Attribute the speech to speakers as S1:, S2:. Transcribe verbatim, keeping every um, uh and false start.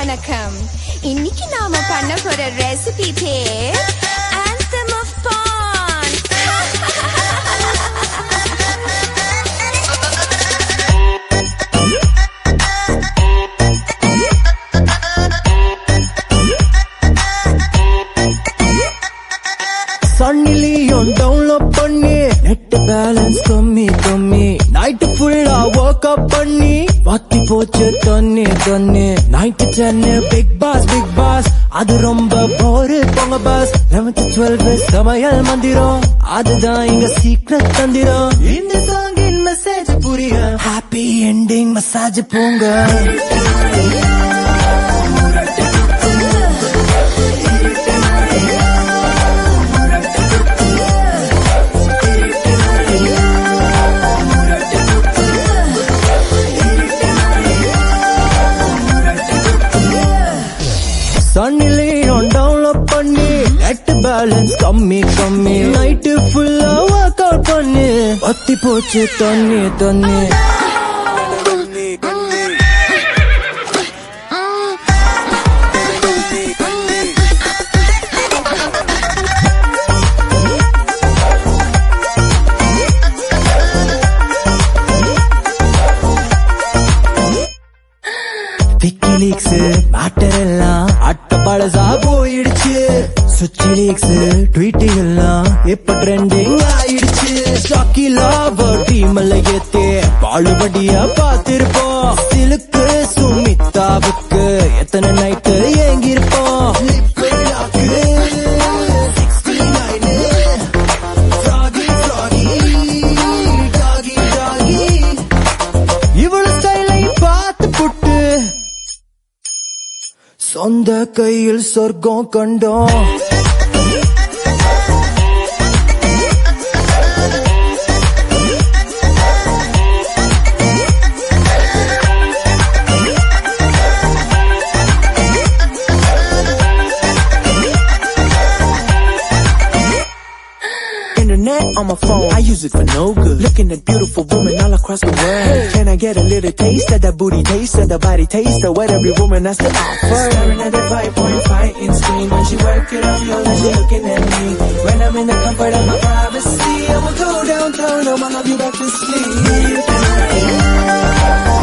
S1: வணக்கம். இன்னைக்கு நாம பண்ண போற ரெசிபி பேர் Anthem of Pawn.
S2: சன்னிலியும் டவுன்லோட் பண்ணி நெட் பேலன்ஸ் கம்மி கம்மி நைட்டு ஃபுல்லா ஒர்க் அப் பண்ணி வாத்தி போச்சு தண்ணி தண்ணி நைட்டு டென்னு பிக் பாஸ் பிக் பாஸ் அது ரொம்ப போரு போங்க பாஸ். லெவன்த் டுவெல்த் சமையல் மந்திரம் அதுதான் இங்க சீக்ரெட் தந்திரம். இந்த சாங்கின் மெசேஜ் புரிய ஹாப்பி எண்டிங் மசாஜ் போங்க. சன்னிலியும் டவுன்லோட் பண்ணி நெட் பேலன்ஸ் கம்மி கம்மி நைட்டு ஃபுல்லா ஒர்க் அவுட் பண்ணி பத்தி போச்சு தண்ணி தண்ணி. விக்கிலீக்ஸ் மேட்டர் எல்லாம் அட்ட பழசா போயிடுச்சு. சுச்சி லீக்ஸ் ட்வீட்டிங் எல்லாம் இப்ப ட்ரெண்டிங் ஆயிடுச்சு. ஸ்டாக்கி லாவர் டீம்ல ஏத்தே பாலுபடியா பார்த்திருப்போம். சிலுக்கு சுமிதாவுக்கு எத்தனை நைட்டு ஏங்கிருப்போம். இவ்வளவு ஸ்டைலை பார்த்து புட்டு சொந்த கையில் சொர்க்கம் கண்டோம்.
S3: Internet on my phone, I use it for no good. Looking at beautiful women all across the world. Can I get a little taste of that booty taste, of the body taste, of what every woman has to offer? Staring at that five point five inch screen. When she work it, I feel like she looking at me. When I'm in the comfort of my privacy, I will go downtown, I will love you back to sleep.